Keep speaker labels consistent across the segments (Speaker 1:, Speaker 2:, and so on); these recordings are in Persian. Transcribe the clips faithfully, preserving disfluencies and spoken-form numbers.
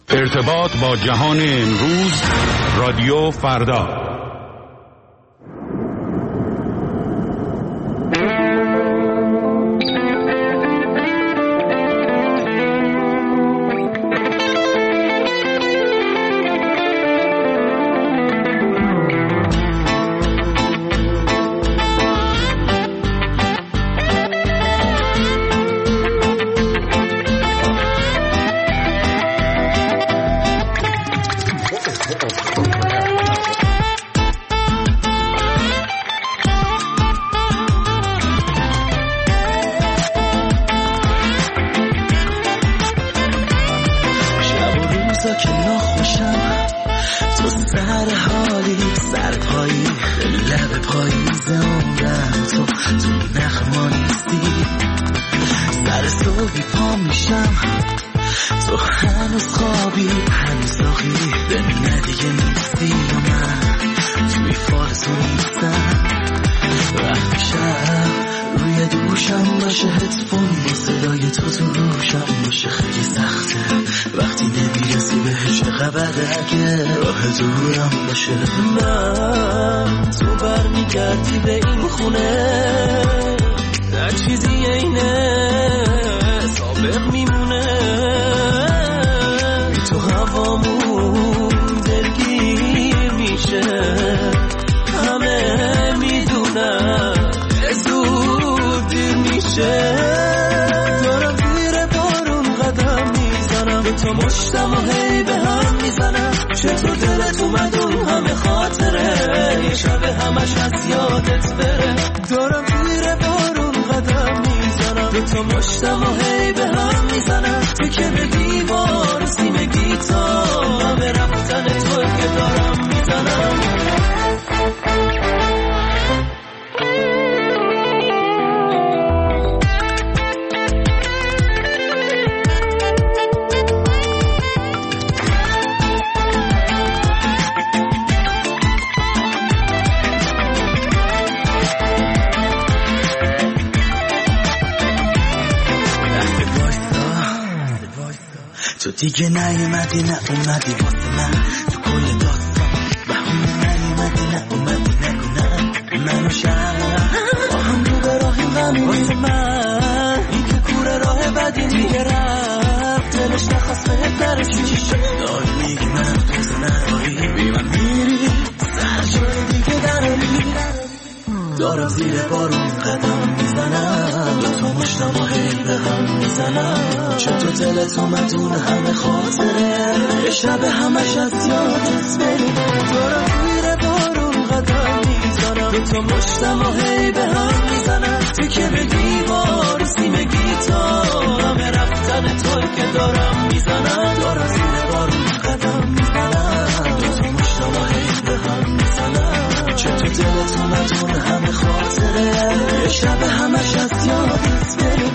Speaker 1: ارتباط با جهان امروز، رادیو فردا.
Speaker 2: من تو برمیگردی به این خونه، هر چیزی اینه سابق میمونه، بی تو هوامون دلگیر میشه، همه میدونن زود دیر میشه، دارم زیر بارون قدم میزنم، به تو مشتم و هی به هم میزنم، چطور دلت اومد اون همه خاطره، یه شب همش از یادت بره، دارم زیر بارون قدم میزنم، به تو مشتم و هی به هم میزنم، تو که به دیوار سیم گیتار همه رفتن تو که دارم میزنم.
Speaker 3: تو دیگه نیومدی نه اومدی واسه من، تو کل داستان بهونه نیومدی نه اومدی نگونم منو شهر با هم رو به راهیم غمی واسه من، این که کوره راه بدی دیگه رفت، دلش نخواست بهت درشون چی شد، داری میگی من دوست نداری، بی من میری سر جای دیگه دراری، دارم زیر بارون قدم میزنم، به تو مشتم و هی به هم میزنم، چطور دلت اومد اون همه خاطره، یه شب همش از یادت بری، دارم زیر بارون قدم میزنم، به تو مشتم و هی به هم میزنم، تو که به دیوار سیم گیتار همه رفتن تو که دارم میزنم، دارم زیر بارون قدم میزنم، به تو مشتم و هی به هم میزنم، چطور دلت اومد اون همه خاطره، یه شب همش از یادت بری.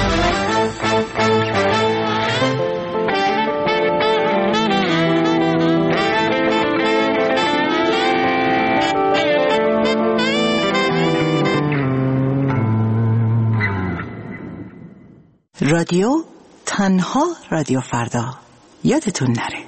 Speaker 4: رادیو تنها رادیو فردا، یادتون نره.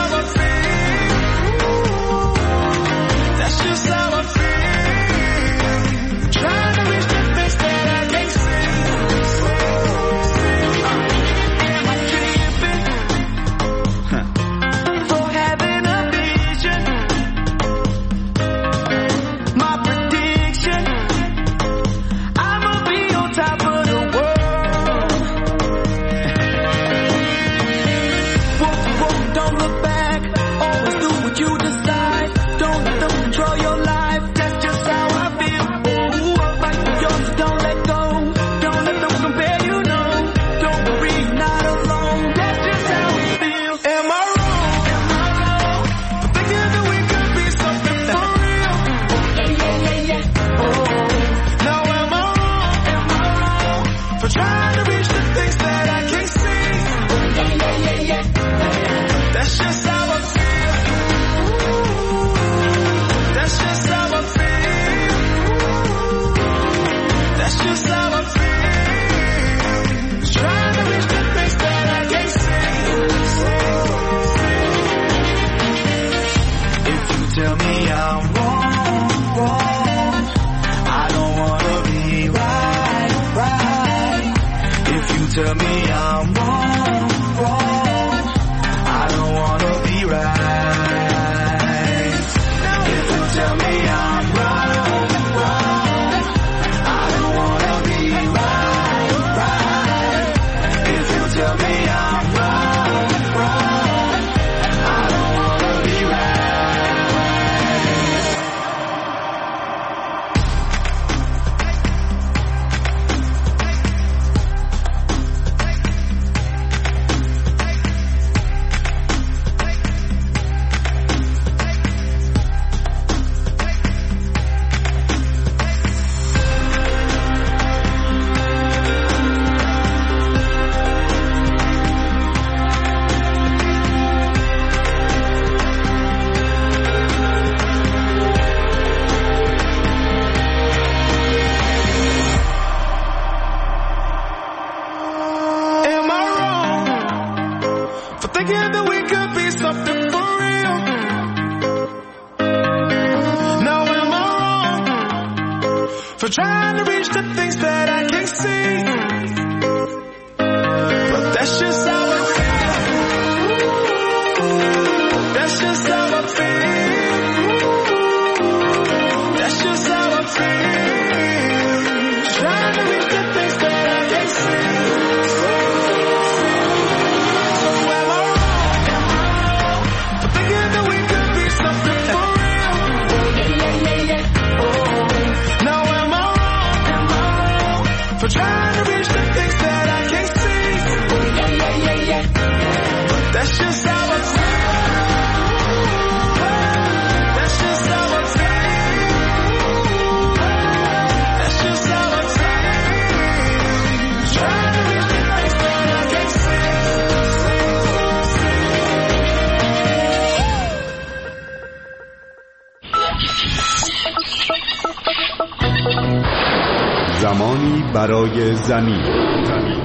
Speaker 5: That's just how I feel.
Speaker 3: tell me I'm wrong, wrong, I don't wanna be right. If you tell me I'm wrong, wrong, I don't wanna be right, right. If you tell me I'm wrong, wrong, I don't wanna be right. Trying to reach the things that I can't see, but that's just how I feel. That's just how I feel. That's just how I feel. Trying to reach the things that I can't see. So am I wrong? Am I wrong for thinking that we could be something for real? Yeah, yeah, yeah, yeah. Oh, now am I for trying to reach the things that I can't see? Oh, yeah, yeah, yeah, yeah. But that's just how I feel. That's just how I feel. That's just how I feel. Trying to reach the things that I can't
Speaker 1: see. زمانی برای زمین. زمین.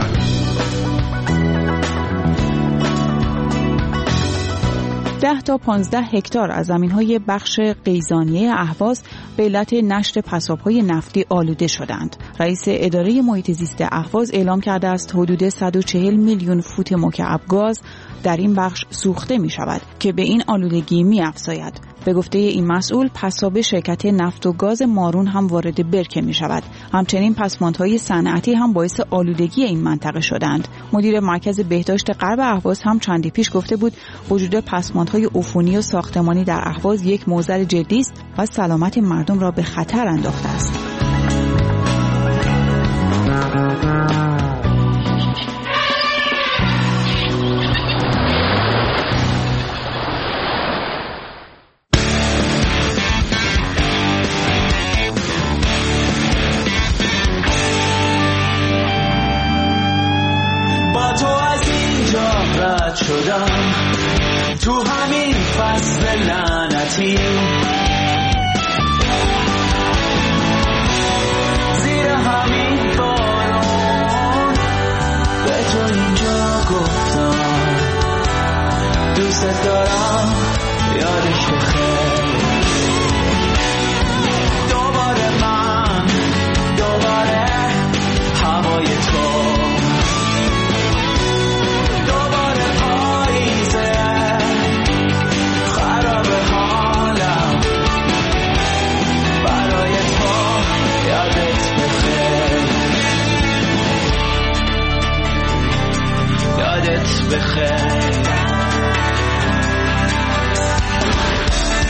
Speaker 4: ده تا پانزده هکتار از زمین‌های بخش قیزانیه اهواز به علت نشت پساب‌های نفتی آلوده شدند. رئیس اداره محیط زیست اهواز اعلام کرده است حدود صد و چهل میلیون فوت مکعب گاز در این بخش سوخته می‌شود که به این آلودگی می‌افزاید. به گفته این مسئول پساب شرکت نفت و گاز مارون هم وارد برکه می شود. همچنین پسماندهای صنعتی هم باعث آلودگی این منطقه شدند. مدیر مرکز بهداشت غرب اهواز هم چندی پیش گفته بود وجود پسماندهای عفونی و ساختمانی در اهواز یک معضل جدی است و سلامت مردم را به خطر انداخته است.
Speaker 3: شدم تو همین فصل لعنتی، زیر همین بارون به تو اینجا گفتم دوست دارم یادش بخیر. دوباره من دوباره هوای تو،
Speaker 2: بخیر.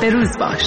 Speaker 5: به روز باش.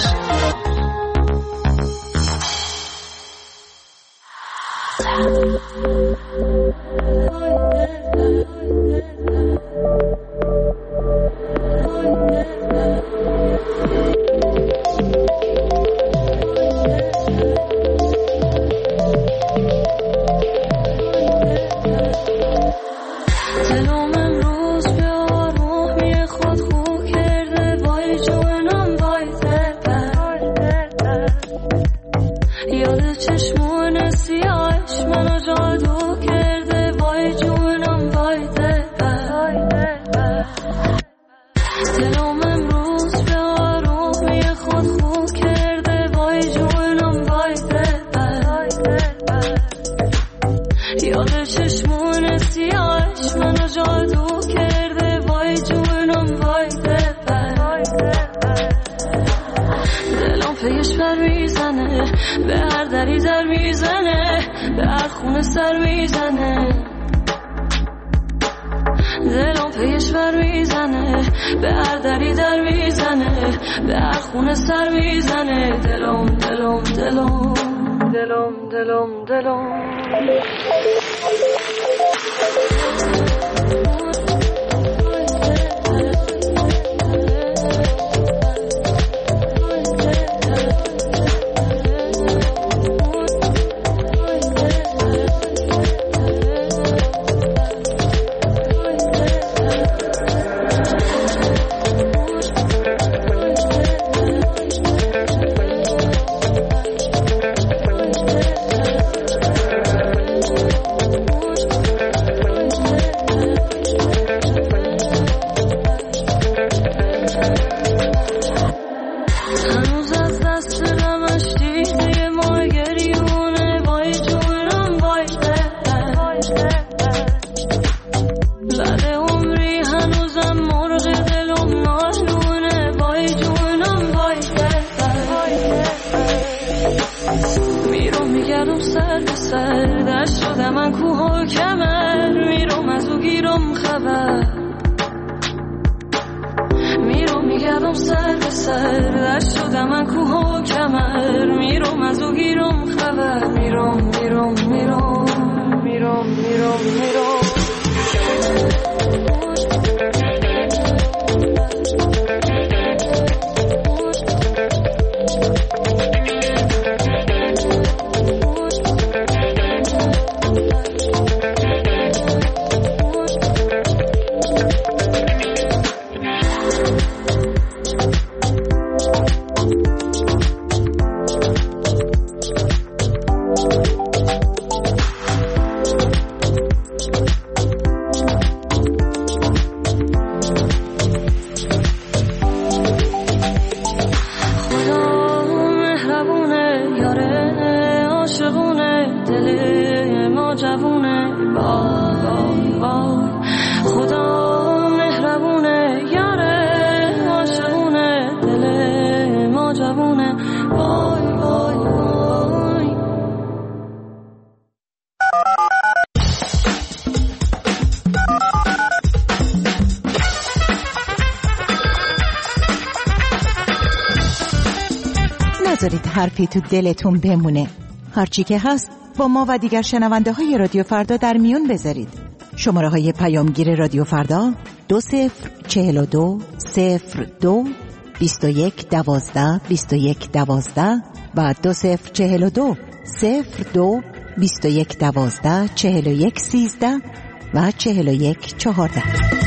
Speaker 6: نذارید حرفی تو دلتون بمونه. هرچی که هست با ما و دیگر شنونده های رادیو فردا در میون بذارید. شماره های پیامگیر رادیو فردا دو صفر چهل و دو صفر دو بیست و یک دوازده بیست و یک دوازده و دو صفر چهل و دو صفر دو بیست و یک دوازده چهل و یک سیزده و چهل و یک چهارده.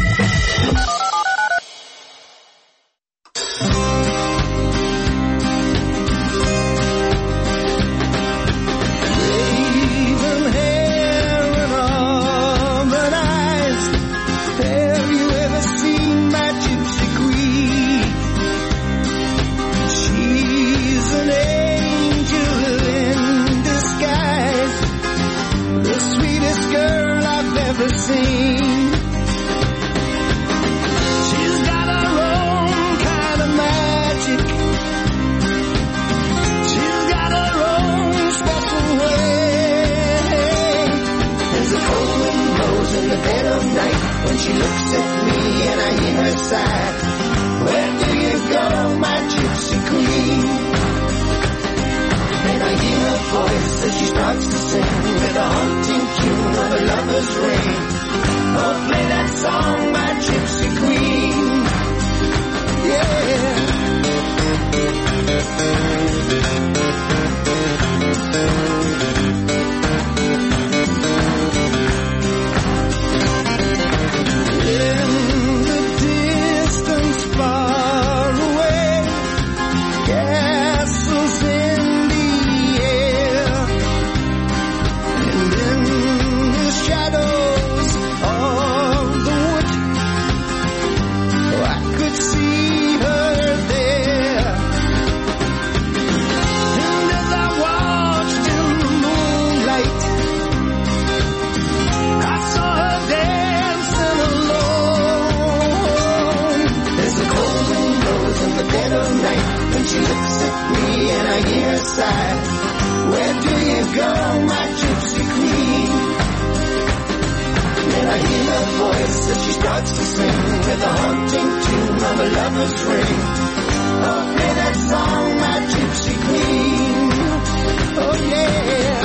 Speaker 2: She looks at me and I hear her sigh. Where do you go, my gypsy voice as she starts to sing with the haunting tune of a lover's ring. Oh, play that song by Gypsy Queen. Yeah. She looks at me and I hear her sigh. Where do you go, my Gypsy Queen? And I hear her voice as she starts to sing with the haunting tune of a lover's ring. Oh, play that song, my Gypsy Queen. Oh, yeah.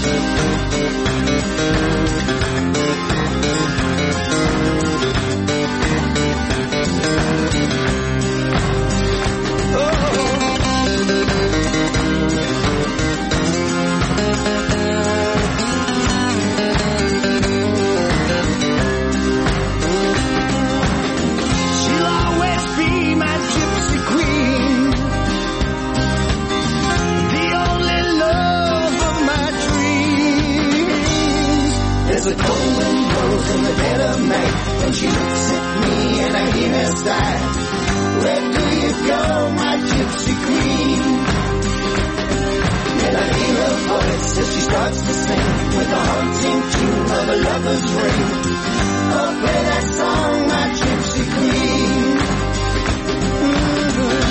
Speaker 2: There's a cold wind blows in the dead of night, and she looks at me and I hear her sigh. Where do you go, my Gypsy Queen? And I hear her voice as she starts to sing with the haunting tune of a lover's ring. Oh, play that song, my Gypsy Queen. Mm-hmm.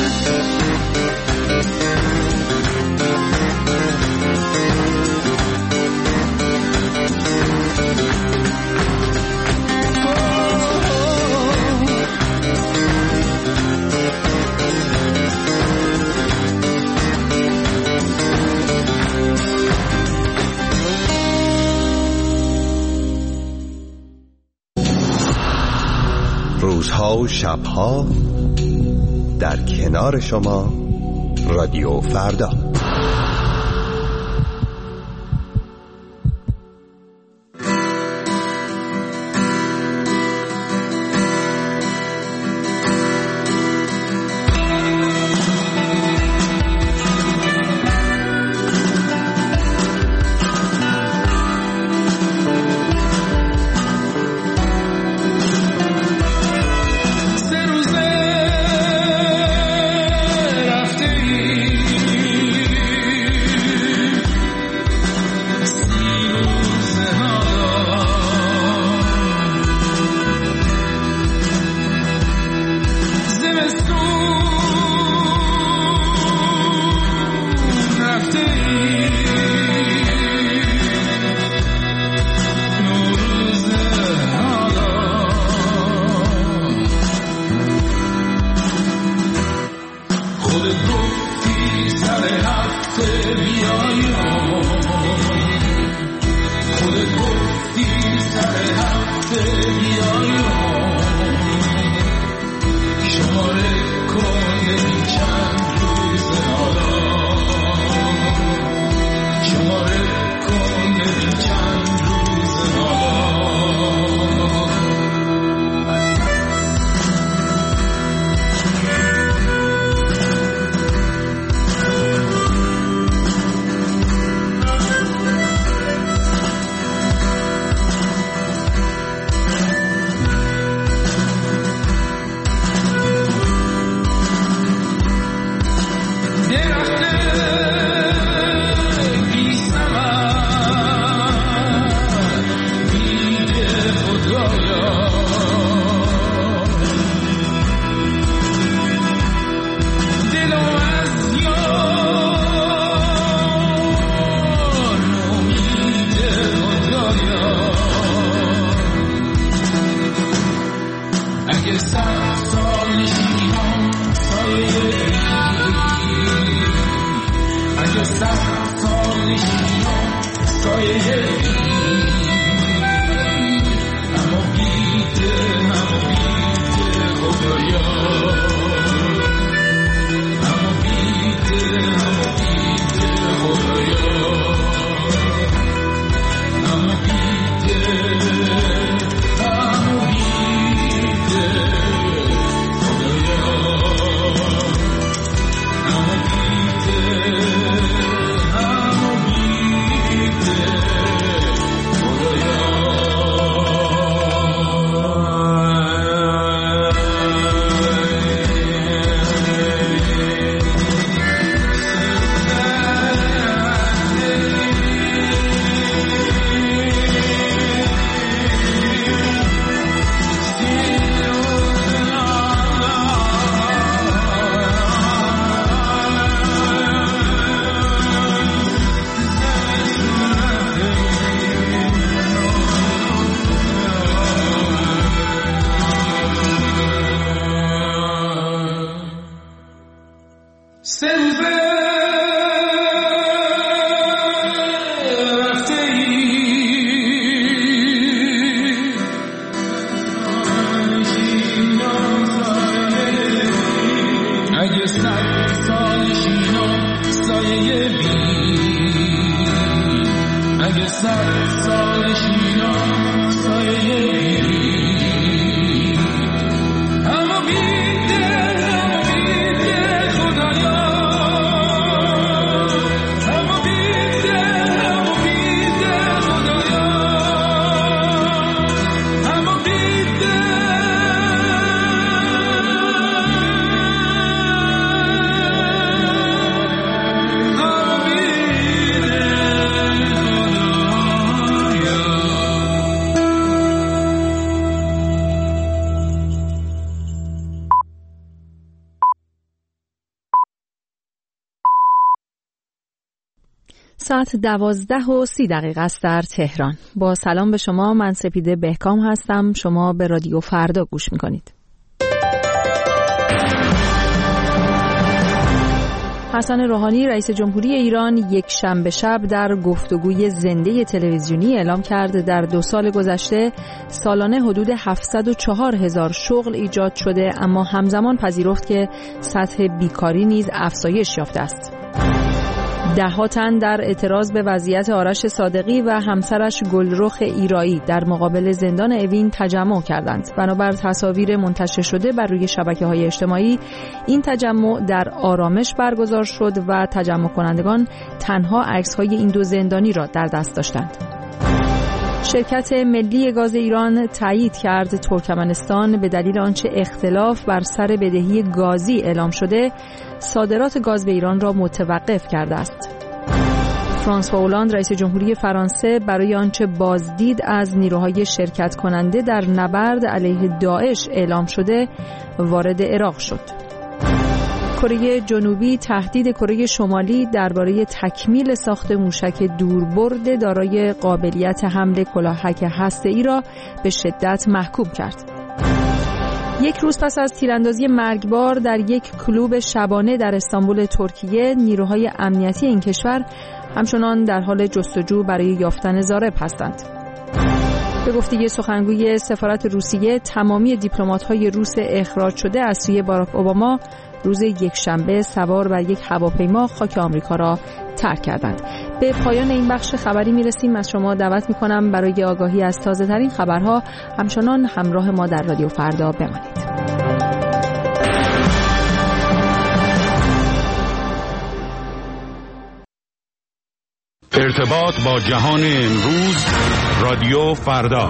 Speaker 5: روزها و شبها در کنار شما رادیو فردا.
Speaker 2: I just
Speaker 7: ساعت دوازده و سی دقیقه است در تهران. با سلام به شما، من سپیده بهکام هستم. شما به رادیو فردا گوش میکنید. حسن روحانی رئیس جمهوری ایران یک شنبه شب در گفتگوی زنده تلویزیونی اعلام کرد در دو سال گذشته سالانه حدود هفتصد و چهار هزار شغل ایجاد شده، اما همزمان پذیرفت که سطح بیکاری نیز افزایش یافته است. ده‌ها تن در اعتراض به وضعیت آرش صادقی و همسرش گلرخ ایرایی در مقابل زندان اوین تجمع کردند. بنابر تصاویر منتشر شده بر روی شبکه‌های اجتماعی، این تجمع در آرامش برگزار شد و تجمع کنندگان تنها عکس‌های این دو زندانی را در دست داشتند. شرکت ملی گاز ایران تایید کرد ترکمنستان به دلیل آنچه اختلاف بر سر بدهی گازی اعلام شده، صادرات گاز به ایران را متوقف کرده است. فرانسوا هولند رئیس جمهوری فرانسه برای آنچه بازدید از نیروهای شرکت کننده در نبرد علیه داعش اعلام شده، وارد عراق شد. کره جنوبی تهدید کره شمالی درباره تکمیل ساخت موشک دوربرد دارای قابلیت حمل کلاهک هسته‌ای را به شدت محکوم کرد. یک روز پس از تیراندازی مرگبار در یک کلوب شبانه در استانبول ترکیه، نیروهای امنیتی این کشور همچنان در حال جستجو برای یافتن ضارب هستند. به گفته سخنگوی سفارت روسیه، تمامی دیپلمات‌های روس اخراج شده از سوی باراک اوباما روز یکشنبه سوار بر یک هواپیما خاک آمریکا را ترک کردند. به پایان این بخش خبری میرسیم. از شما دعوت میکنم برای آگاهی از تازه ترین خبرها همچنان همراه ما در رادیو فردا بمانید.
Speaker 1: ارتباط با جهان امروز، رادیو فردا.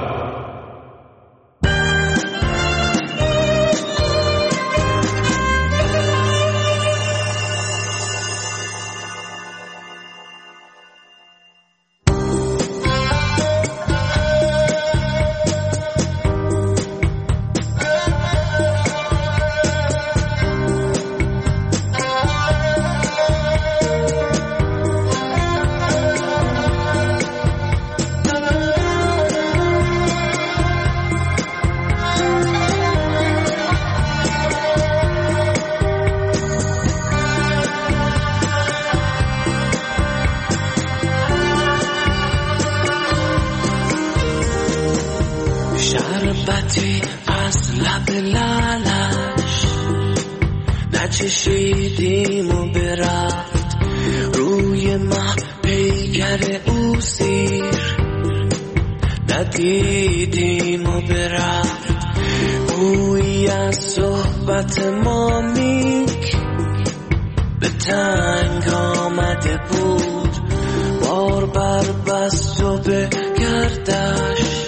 Speaker 2: خطی از لب لالش نچشیدیم و برفت روی مه پیگر او سیر ندیدیم و برفت بویی از صحبت ما نیک به تنگ آمده بود بار بر بست و به گردش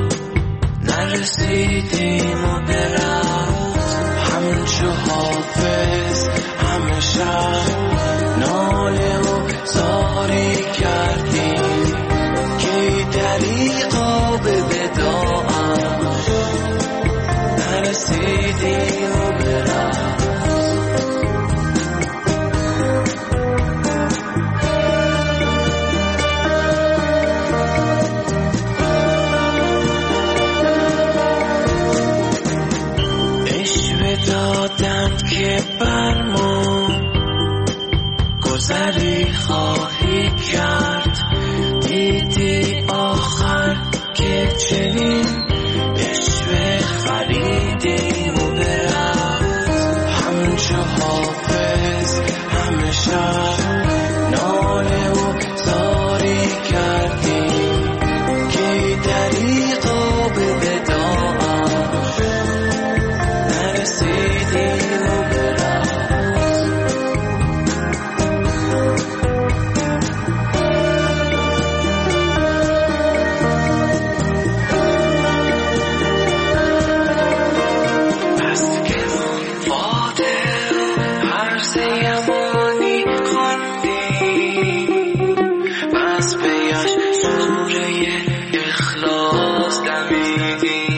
Speaker 2: نرسیدیم و برفت همچو حافظ همه شب ناله و زاری کردیم که دریغا به وداعش نرسیدیم و برفت دادند که بر ما گذری خواهی کرد دیدی آخر که چنین عشوه خریدیم و برفت همچو حافظ همه شب ناله و زاری کردیم که دریغا به وداعش نرسیدیم و برفت بس که فاده عرض یمانی خواندیم بس پیش سوره اخلاص دمیدیم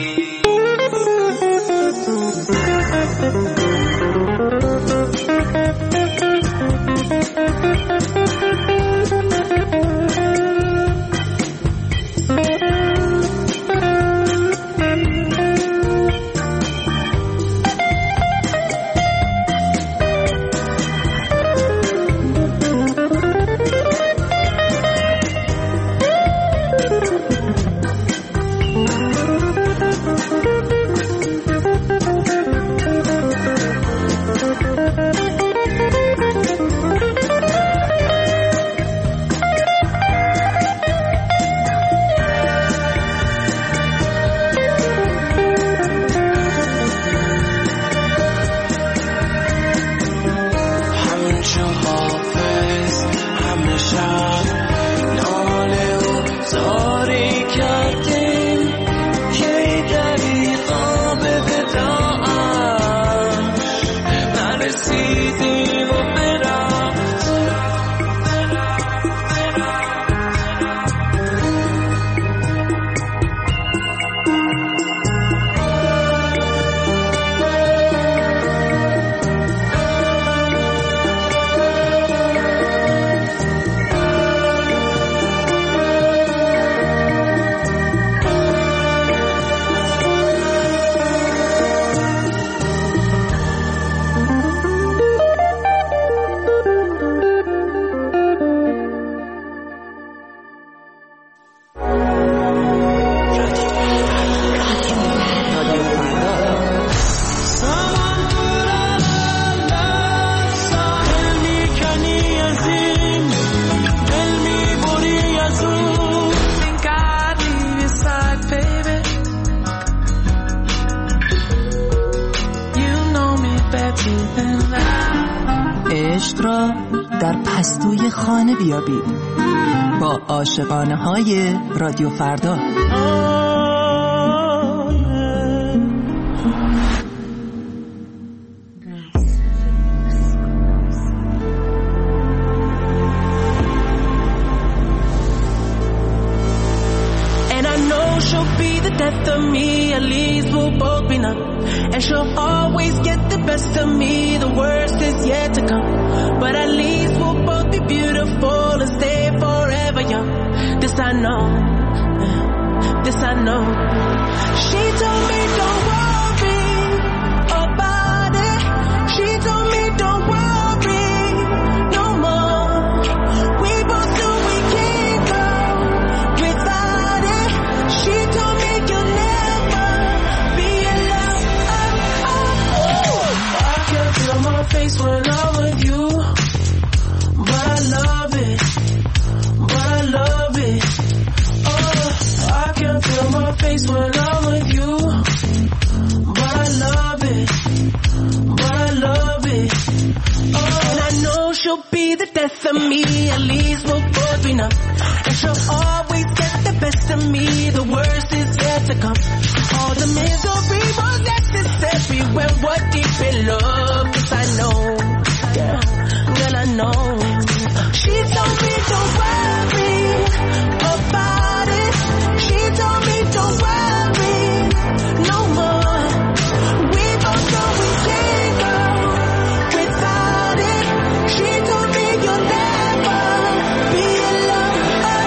Speaker 8: عشق را در پستوی خانه بیابید با عاشقانه های رادیو فردا.
Speaker 2: Death of me, at least we'll both be numb. And she'll always get the best of me, the worst is yet to come. But at least we'll both be beautiful and stay forever young. This I know, this I know. She told me don't worry about it. She told me don't worry no more. We both knew we can't go without it. She told me you'll never be me, at least we'll both be numb. And she'll always get the best of me, the worst is yet to come. All the misery was necessary when we're deep in love. Cause I know, yeah, girl I know. She told me don't worry about it. She told me don't worry no more. We both know we can't go without it. She told me you'll never be alone.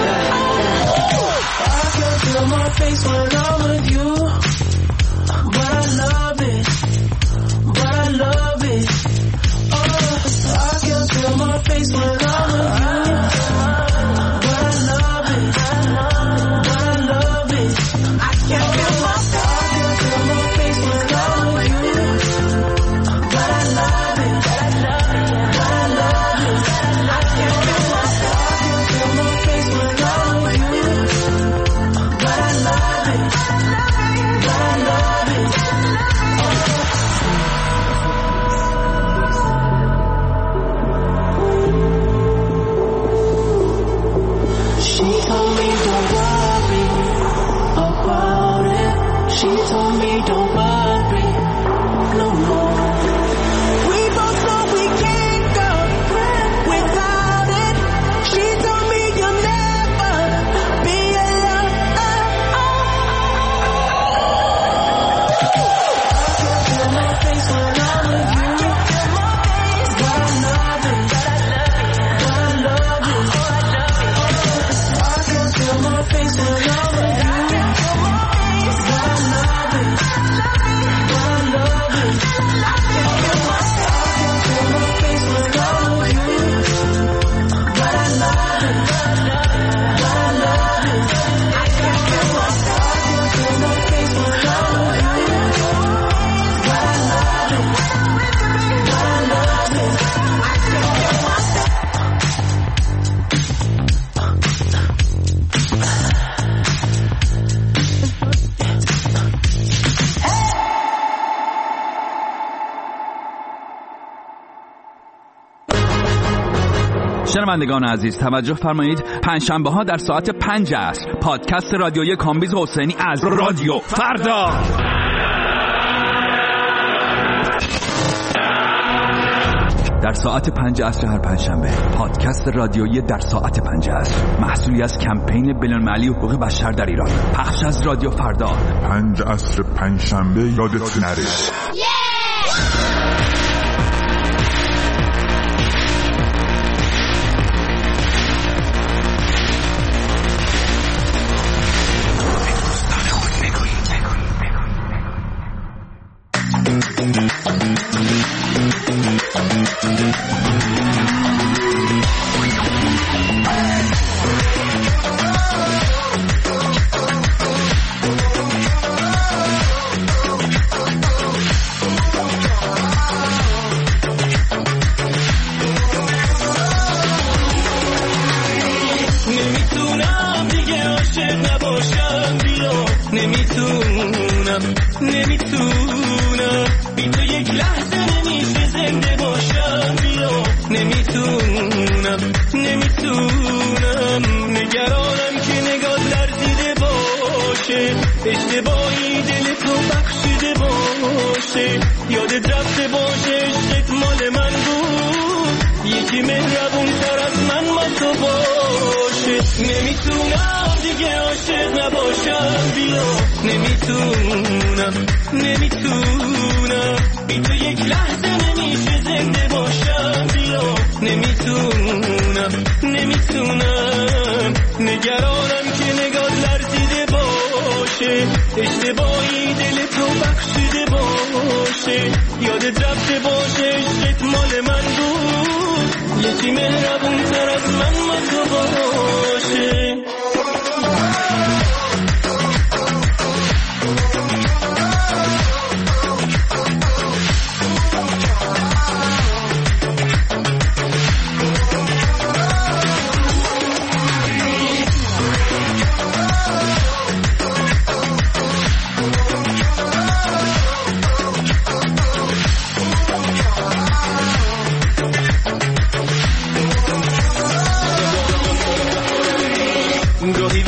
Speaker 2: I can feel my face when I'm with you, but I love it, but I love it. Oh, I can feel my face when I'm with you, but I love it, but I love it. I can feel my face when I'm with you, but I love it, but I love it, but I love it. I can feel my face when I'm with you, but I love it, but I love it. She told me don't worry about it. She told me don't worry no more. We both know we can't go without it. She told me you'll never be alone. I can feel my face when I'm with you, but I love it, but I love it. I can feel my face when I'm with you, but I love it, but I love it. I can feel my face when I'm with you, but I love it, but I love it. I can feel my face when I'm with you, but I love it, but I love it. I can feel my
Speaker 9: شنوندگان عزیز توجه فرمایید، پنجشنبه ها در ساعت پنج عصر پادکست رادیویی کامبیز حسینی از رادیو فردا. در ساعت پنج عصر هر پنجشنبه پادکست رادیویی در ساعت پنج عصر، محصولی از کمپین بین‌المللی حقوق بشر در ایران، پخش از رادیو فردا.
Speaker 10: پنج عصر پنجشنبه یادت نره.
Speaker 2: اشتباهی دل تو بخشیده باشه، یادت رفته باشه عشقت مال من بود، یکی مهربون تر از من ما تو باشه. نمیتونم دیگه عاشق نباشم، بیا نمیتونم نمیتونم بی تو یک لحظه نمیشه زنده باشم، بیا نمیتونم نمیتونم نگرانم که نگاه لرزیده باشه، اشتباهی دل تو بخشیده باشه، یادت رفته باشه عشقت مال من بود، یکی مهربون تر از من ما تو باشه.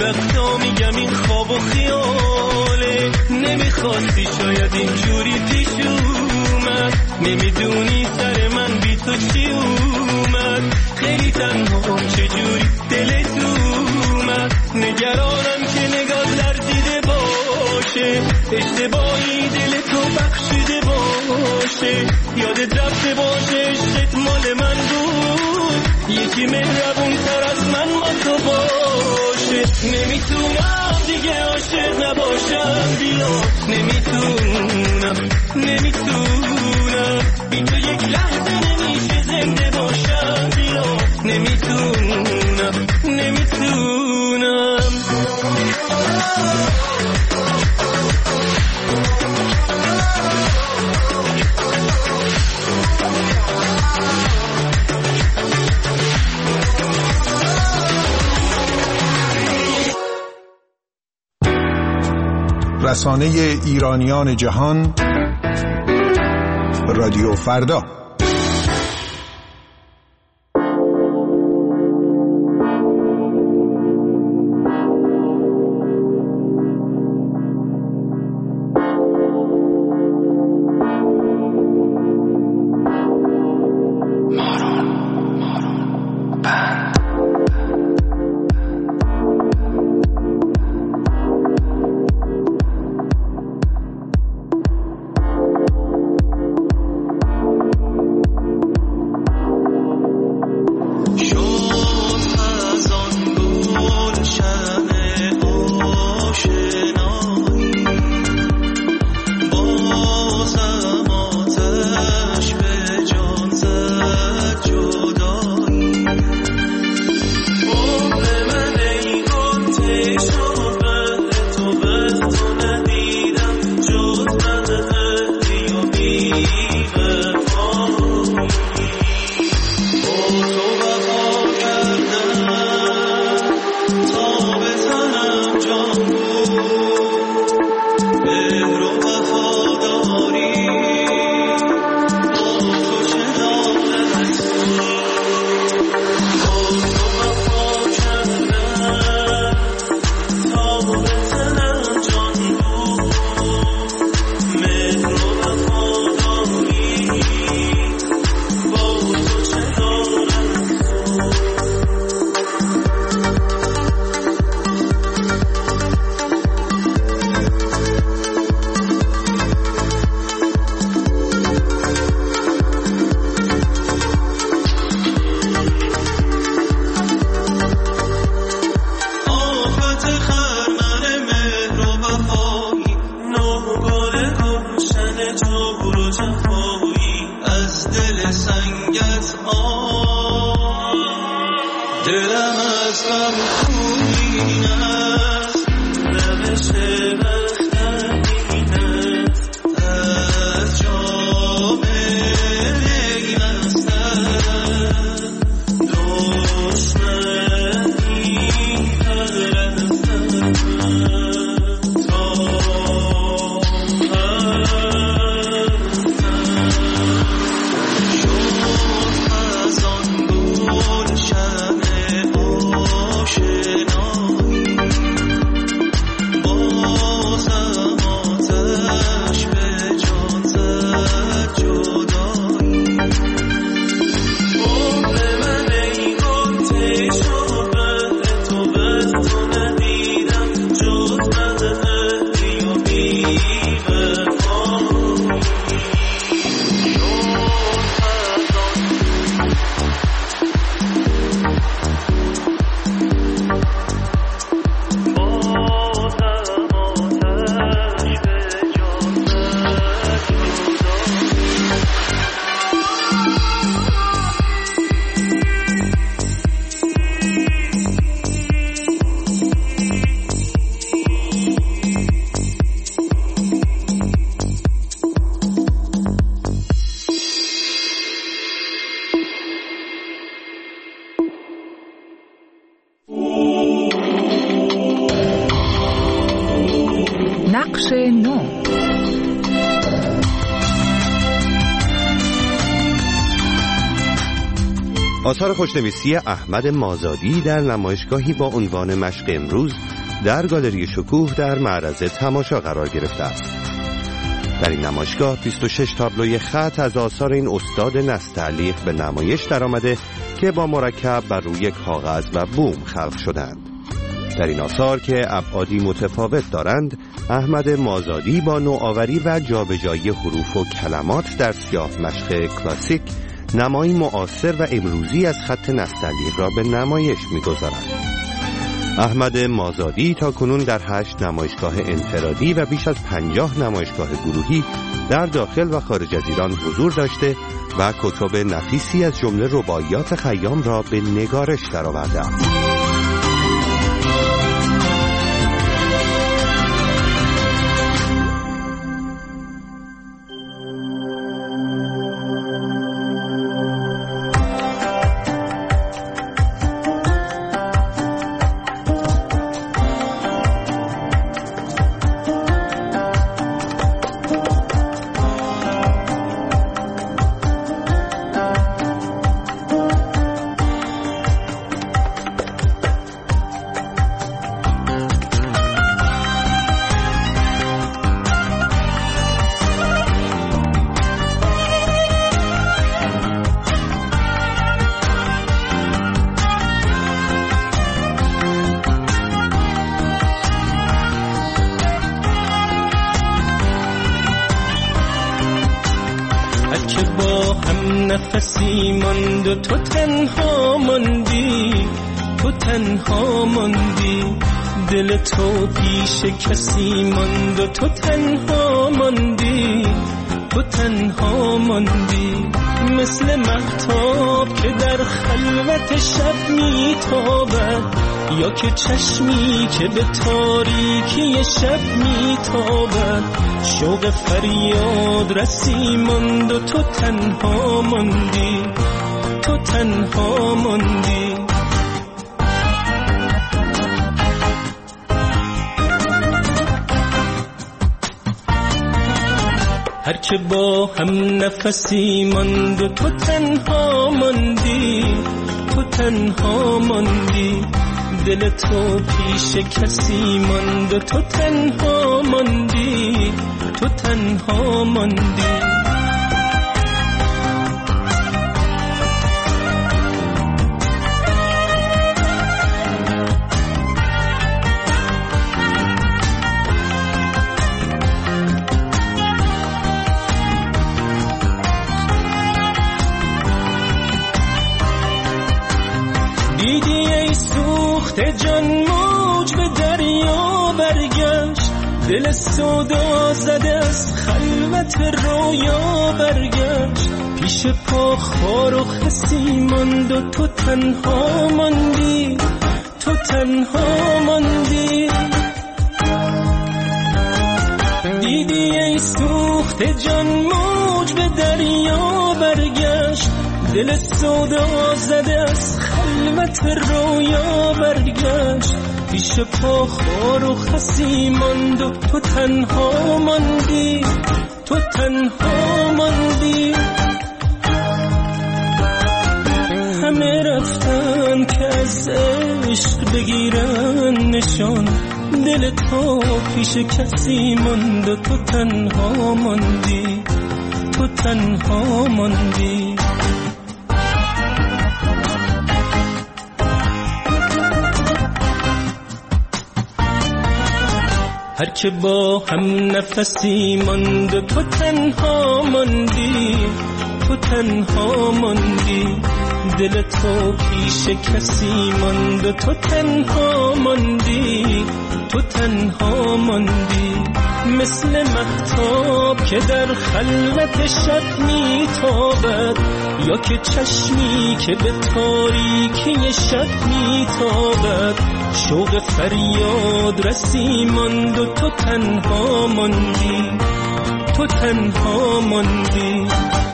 Speaker 2: وقتا میگم این خواب و خیاله، نمیخواستی شاید اینجوری پیش اومد، نمیدونی سر من بی تو چی اومد، خیلی تنها چجوری دلت اومد، نگرانم که نگاه لرزیده باشه، اشتباهی دل تو بخشیده باشه، یادت رفته باشه عشقت مال من بود، یکی مهربون تر از من با تو باشه، نمیتونم دیگه عاشق نباشم بیا، نمیتونم نمیتونم بی تو یک لحظه نمیشه زنده باشم بیا، نمیتونم نمیتونم
Speaker 11: رسانه ایرانیان جهان رادیو فردا.
Speaker 4: نقش نو.
Speaker 5: آثار خوشنویسی احمد مازادی در نمایشگاهی با عنوان مشق امروز در گالری شکوه در معرض تماشا قرار گرفته است. در این نمایشگاه بیست و شش تابلوی خط از آثار این استاد نستعلیق به نمایش درآمده که با مرکب بر روی کاغذ و بوم خلق شدند. در این آثار که ابعادی متفاوت دارند، احمد مازادی با نوآوری و جابجایی حروف و کلمات در سیاه مشق کلاسیک نمایی معاصر و امروزی از خط نستعلیق را به نمایش می‌گذارد. احمد مازادی تا کنون در هشت نمایشگاه انفرادی و بیش از پنجاه نمایشگاه گروهی در داخل و خارج از ایران حضور داشته و کتب نفیسی از جمله رباعیات خیام را به نگارش درآورده است.
Speaker 2: نفسی ماند و تو تنها ماندی، تو تنها ماندی، دل تو پیش کسی ماند و تو تنها ماندی، تو تنها ماندی، مثل مهتاب که در خلوت شب میتابد، یا که چشمی که به تاریکی شب میتابد، شوق فریاد رسی ماند و تو تنها ماندی، تو تنها ماندی. هر که با هم نفسی ماند و تو تنها ماندی، تو تنها ماندی، دل تو پیش کسی ماند و تو تنها ماندی، تو تنها ماندی. دیدی ای سوخته جان موج به دریا برگشت، دل سودا زده از خلوت رویا برگشت، پیش پا خار و خسی ماند و تو تنها ماندی، تو تنها ماندی. دیدی ای سوخته جان موج به دریا برگشت، دل سودا زده از خلوت رویا برگشت، پیش پا خار و خسی ماند و تو تنها ماندی، تو تنها ماندی. همه رفتن که از عشق بگیرن نشان، دل تو پیش کسی ماند و تو تنها ماندی، تو تنها ماندی. هر که با هم نفسی ماند و تو تنها ماندی، تو تنها ماندی، دل تو پیش کسی ماند و تو تنها ماندی، تو تنها ماندی، مثل مهتاب که در خلوت شب میتابد، یا که چشمی که به تاریکی شب میتابد، شوق فریاد رسی ماند و تو تنها ماندی، تو تنها ماندی.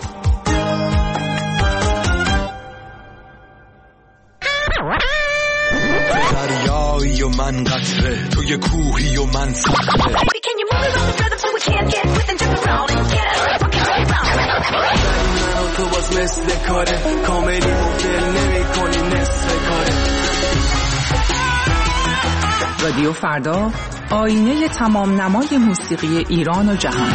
Speaker 12: تو دریایی و من قطره، تو یه کوهی و من صخره.
Speaker 2: من و تو باز مثل کاره کاملی مدل نمی کنی نصف کاره.
Speaker 13: رادیو فردا، آینه تمام نمای موسیقی ایران و جهان.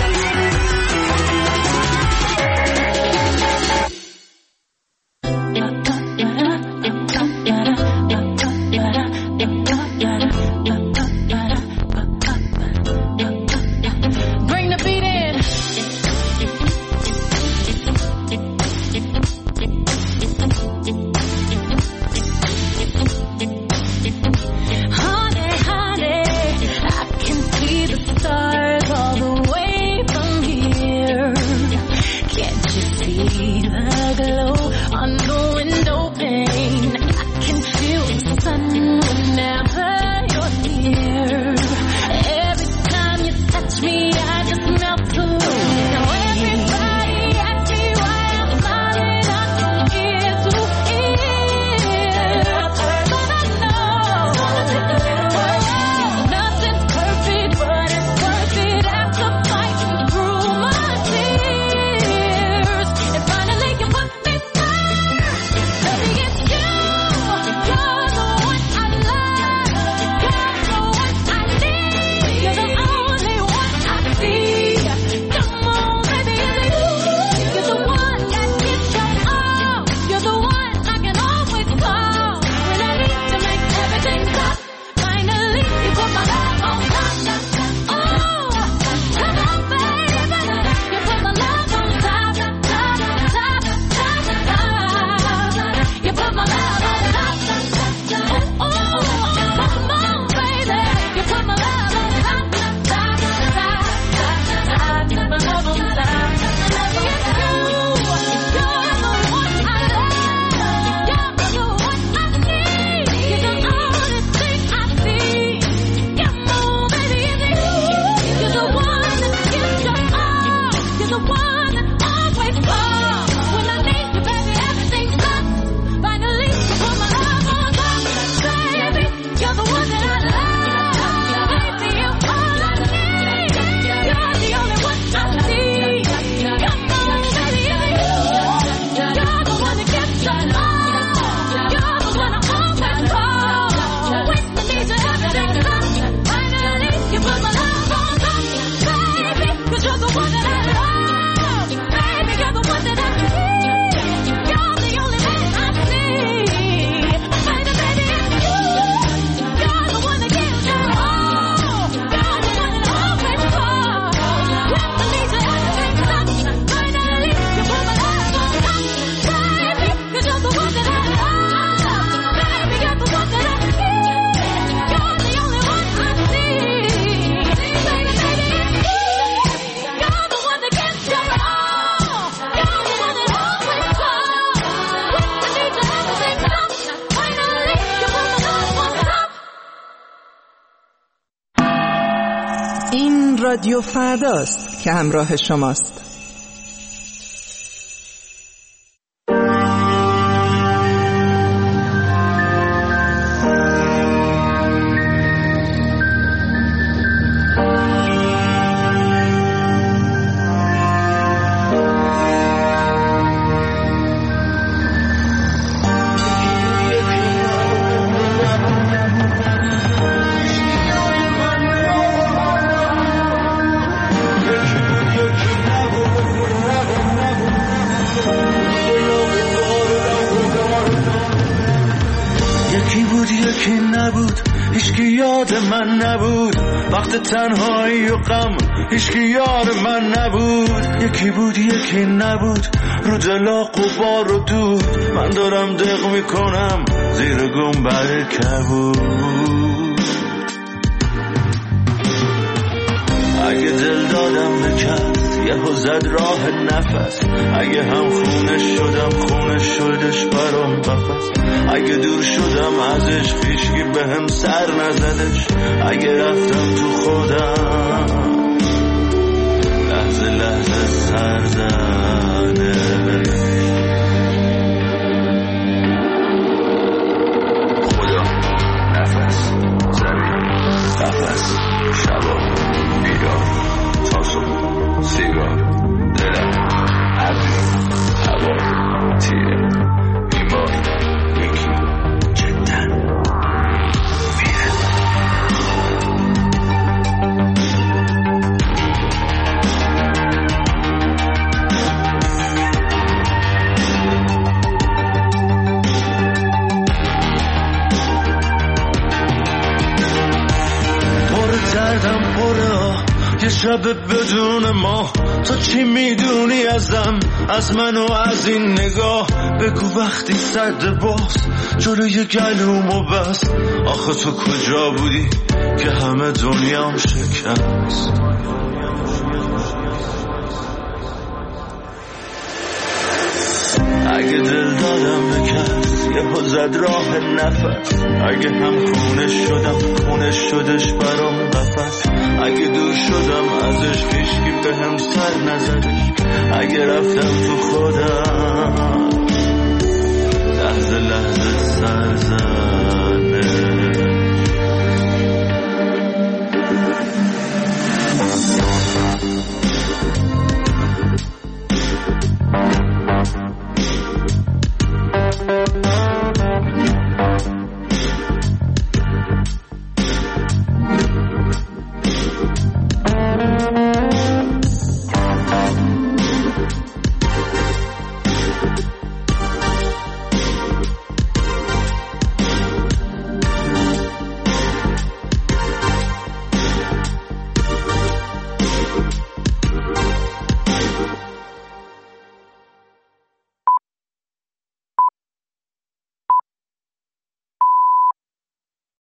Speaker 8: رادیو فرداست که همراه شماست.
Speaker 2: تنهایی و غم هیچکی یار من نبود. یکی بود یکی نبود رو دلا قبار و دود. من دارم دق میکنم زیر گنبد کبود. اگه دل دادم به کس یهو زد راه نفس. اگه هم خونش شدم خونش شدش برام قفس. اگه دور شدم ازش هیچکی به هم سر نزدش. اگه رفتم تو خودم لحظه لحظه سر زده. خدا نفس زمین قفس شبا بیدار تا صبح سیگار دلم عبی کردم پره یه شب بدون ما. تو چی میدونی ازم، از من و از این نگاه؟ بگو وقتی سرد باز جلوی گلومو بس. آخه تو کجا بودی که همه دنیام شکست؟ اگه دل دادم به کس یه زد راه نفس، اگه هم خونه شدم خونه شدش برام قفس، اگه دور شدم ازش هیچکی به هم سر نزدش، اگه رفتم تو خودم لحظه لحظه سر زد.